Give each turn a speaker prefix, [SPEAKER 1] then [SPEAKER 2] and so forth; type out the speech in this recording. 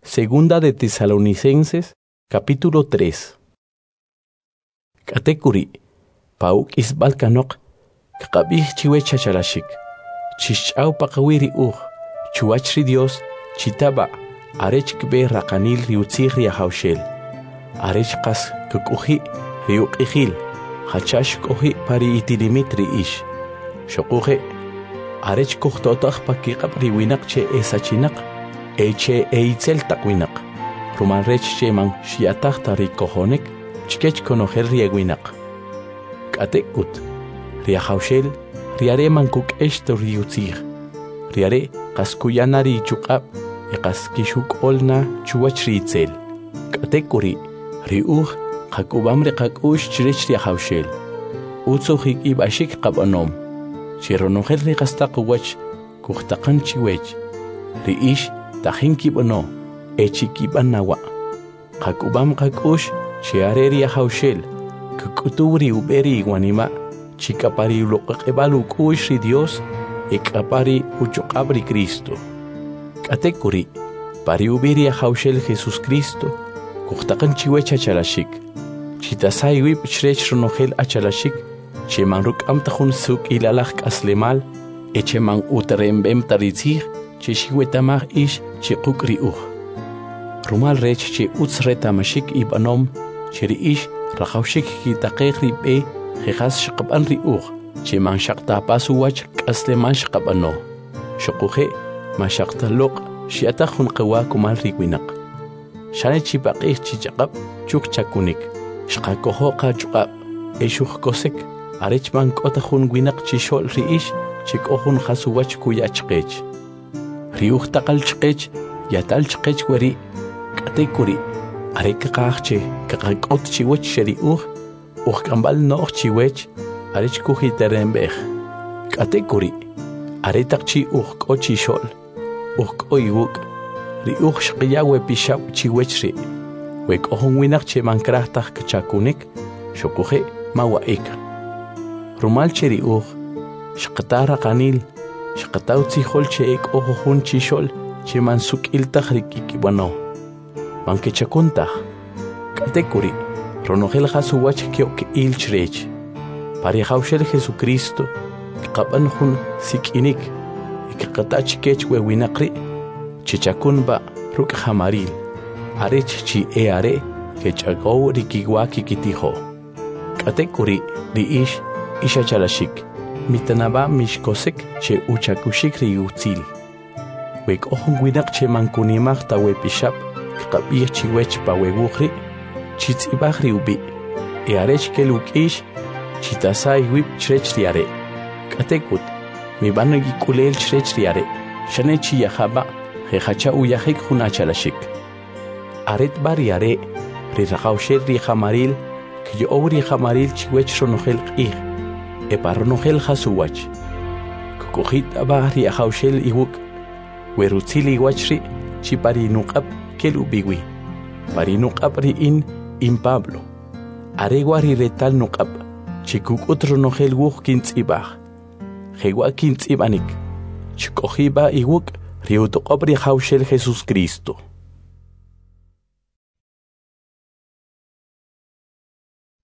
[SPEAKER 1] Segunda de Tesalonicenses, capítulo 3. Katekuri, pauk isbalkanok, kakabih chiwe chachalashik, chichau pakawiri chuachri Dios, chitaba, arech kbe rakanil riutzir riahaushel, arech kas kukuhi riukihil, hachash kohi pari itilimitri ish, shokuhe, arech kuhtotach pakikab riwinak che esachinak, eche eitzel takwinak, ruman rech che man shiatach tarikohonek, chkech konoher riewinak. Katekut, riahaushel, riare mankuk esto riutzir, riare kaskuyanari chukab, ekaskishuk olna chuachritzel. Katekuri, riuch, kakubamre kakush chirech riahaushel, utsuhik ibashik kabanom, chironohel rikastakawach, kuhtakan chiwech, riish, tahin kibano, echi kibanawa. Kakubam kakush, chiare riahaushel, kukuturi uberi wanima, chikapari ulokakebalu kush Dios, ekapari uchokabri Cristo. Katekuri, pari uberi ahaushel Jesus Cristo, kuhtakan chiwech achalashik, chitasai wip chrech ronohel achalashik, cheman ruk amtahun suk ilalach aslemal, echeman utarembem taritzir, cheshiwetamach ish chekukri Rumal rech che utzretamashik ibanom, cheri ish rahaushik kitakekri be, jejas shakaban cheman shaktapasuwach aslemal shakabano. Shokuhe, mashaktalok, shiatahun kawa kumal riwinak. Shane chipakih chichakab, chuk chakunik, shkakoho kachukab, eshuk kosek, arechman kotahun winak chishol riish, chikohun hasuwach kuyachkech. Riuch takal chkech, yatal chkech weri, katekuri, arekakahche, kakakot chiwech sheriuch, kambal nooch chiwech, arech kuhiterembech. Katekuri, aretakchi kochishol, koiwuk, riuch shqiyawe pishab chiwechri, wekohon winak che mankrahtach kachakunik, shokuhe mawaik. Rumal cheriuch, shqatara kanil, shqatau tzihol che ohohun chishol, che mansuk iltach rikikibano. Manke chakuntach, katekuri, ronohel hasuwach kiok ilchrech. Parihaushel Jesucristo, kabanhun sikinik, ikakatach kech wewinakri, chichakunba ruk hamaril, arech chi eare, kechago rikiwaki kitiho. Katekuri, riish, ishachalashik, mitanaba mishkosek, che uchakushik riutzil. Wek ohun winak che mankunimach ta wepishap, kakabir chiwech pa wewukri, chitzibachri ubi, earech kelukish, chitasai wip chrech riare. Katekut, mi banagi kulel chrech riare, shanechi yahaba, jehacha uyahik hunachalashik. Aret bariare, rirahaushel rihamaril, que obri hamaril chiwech ronohel qih, eparonohel hasuwach. Kukuhit aba riahaushel iwuk, werutzili wachri, chiparinukab kelubiwi. Parinukab riin in Pablo. Aregwari retal nukab, chikuk utronohel wuch kintzibach. Jewa kintzibanik, chikohiba iwuk, riutokob rihaushel Jesus Cristo.